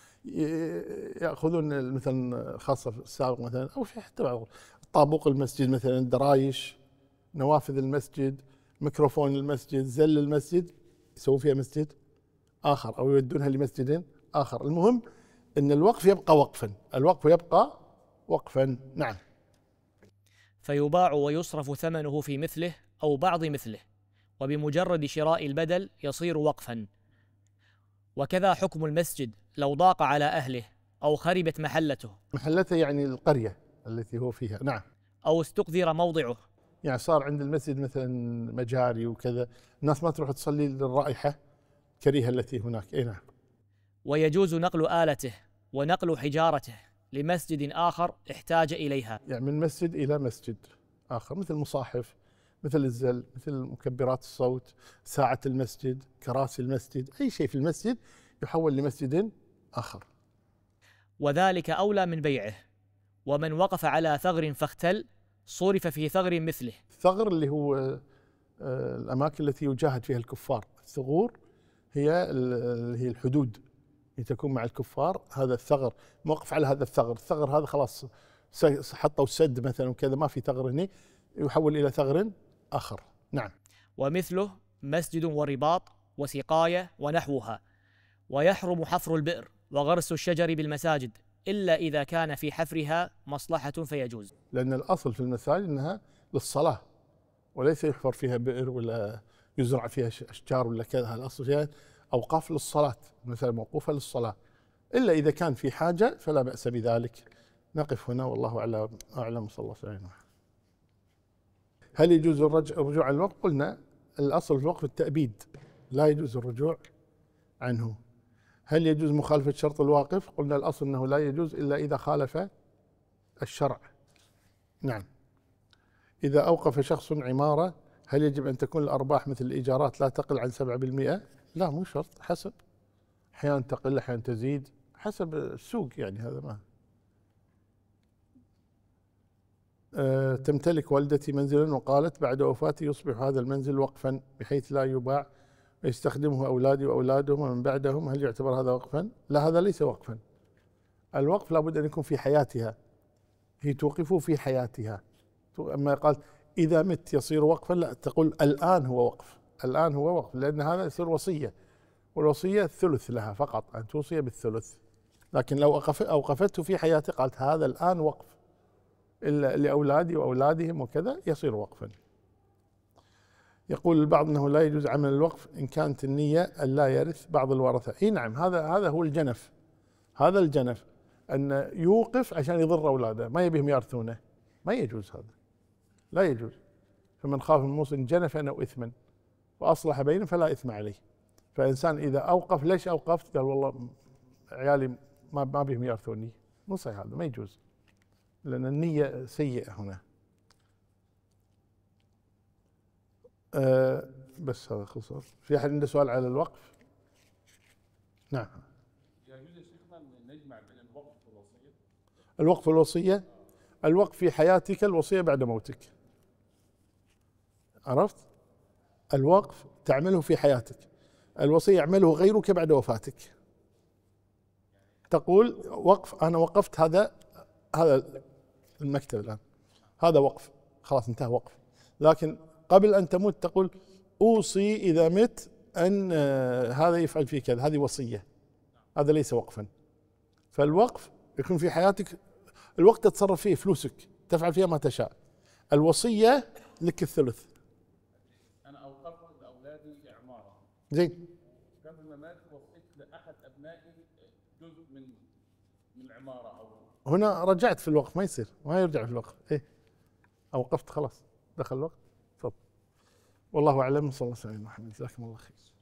يأخذون مثلا خاصة في السابق مثلا، أو في حتى بعض طابوق المسجد مثلا، درايش، نوافذ المسجد، ميكروفون المسجد، زل المسجد، يسوون فيها مسجد آخر أو يودونها لمسجد آخر. المهم أن الوقف يبقى وقفا، الوقف يبقى وقفا. نعم. فيباع ويصرف ثمنه في مثله أو بعض مثله، وبمجرد شراء البدل يصير وقفا. وكذا حكم المسجد لو ضاق على أهله أو خربت محلته يعني القرية التي هو فيها. نعم. أو استقذر موضعه، يعني صار عند المسجد مثلا مجاري وكذا، الناس ما تروح تصلي للرائحة الكريهة التي هناك. اي نعم. ويجوز نقل آلته ونقل حجارته لمسجد آخر احتاج إليها. يعني من مسجد إلى مسجد آخر، مثل مصاحف، مثل الزل، مثل مكبرات الصوت، ساعة المسجد، كراسي المسجد، أي شيء في المسجد يحول لمسجد آخر. وذلك أولى من بيعه. ومن وقف على ثغر فاختل صرف في ثغر مثله. الثغر اللي هو الأماكن التي يجاهد فيها الكفار. الثغور هي الحدود اللي تكون مع الكفار، هذا الثغر موقف على هذا الثغر. الثغر هذا خلاص حطوا سد مثلا وكذا، ما في ثغر هنا، يحول إلى ثغر آخر. نعم. ومثله مسجد ورباط وسقاية ونحوها. ويحرم حفر البئر وغرس الشجر بالمساجد إلا إذا كان في حفرها مصلحة فيجوز. لأن الأصل في المساجد أنها للصلاة، وليس يحفر فيها بئر ولا يزرع فيها أشجار ولا كذا. الأصل فيها أوقاف للصلاة، مثلا موقوفة للصلاة، إلا إذا كان في حاجة فلا بأس بذلك. نقف هنا والله أعلم. صلى الله عليه وسلم. هل يجوز الرجوع عن الوقف؟ قلنا الأصل في الوقف التأبيد، لا يجوز الرجوع عنه. هل يجوز مخالفة شرط الواقف؟ قلنا الأصل أنه لا يجوز إلا إذا خالف الشرع. نعم. إذا أوقف شخص عمارة هل يجب أن تكون الأرباح مثل الإيجارات لا تقل عن 7%؟ لا، مو شرط، حسب، أحيانا تقل أحيانا تزيد حسب السوق. يعني هذا ما تمتلك والدتي منزلا وقالت بعد وفاتي يصبح هذا المنزل وقفا بحيث لا يباع ويستخدمه أولادي وأولادهم ومن بعدهم، هل يعتبر هذا وقفا؟ لا، هذا ليس وقفا. الوقف لابد أن يكون في حياتها، هي توقفه في حياتها. أما قال إذا مت يصير وقفا، لا، تقول الآن هو وقف، الآن هو وقف، لأن هذا يصير وصية، والوصية الثلث لها فقط، أن توصي بالثلث. لكن لو أوقفته في حياته قالت هذا الآن وقف إلا لأولادي وأولادهم وكذا، يصير وقفا. يقول البعض أنه لا يجوز عمل الوقف إن كانت النية أن لا يرث بعض الورثة. إي نعم، هذا هو الجنف. هذا الجنف أن يوقف عشان يضر أولاده، ما يبيهم يرثونه، ما يجوز، هذا لا يجوز. فمن خاف من موص جنفا أو إثما وأصلح بينهم فلا إثم عليه. فإنسان إذا أوقف، ليش أوقفت؟ قال والله عيالي ما بيهم يرثوني، مو صحيح، هذا ما يجوز، لأن النية سيئة هنا. بس هذا خسر. في أحد عنده سؤال على الوقف؟ نعم. يجوز يا شيخنا نجمع بين الوقف والوصية؟ الوقف والوصية، الوقف في حياتك، الوصية بعد موتك. عرفت؟ الوقف تعمله في حياتك، الوصية يعمله غيرك بعد وفاتك. تقول وقف، أنا وقفت هذا المكتب الآن، هذا وقف، خلاص انتهى وقف. لكن قبل أن تموت تقول أوصي إذا مت أن هذا يفعل في كذا، هذه وصية، هذا ليس وقفا. فالوقف يكون في حياتك، الوقت تتصرف فيه، فلوسك تفعل فيها ما تشاء. الوصية لك الثلث. أنا أوقفت لأولادي إعمارة، زين، قبل ما مات وصيت لأحد أبنائي جزء من العمارة. أو هنا رجعت في الوقف، ما يصير، ما يرجع في الوقف. إيه، أوقفت خلاص، دخل الوقت. تفضل. والله أعلم. صلى الله عليه وسلم. جزاكم الله خير.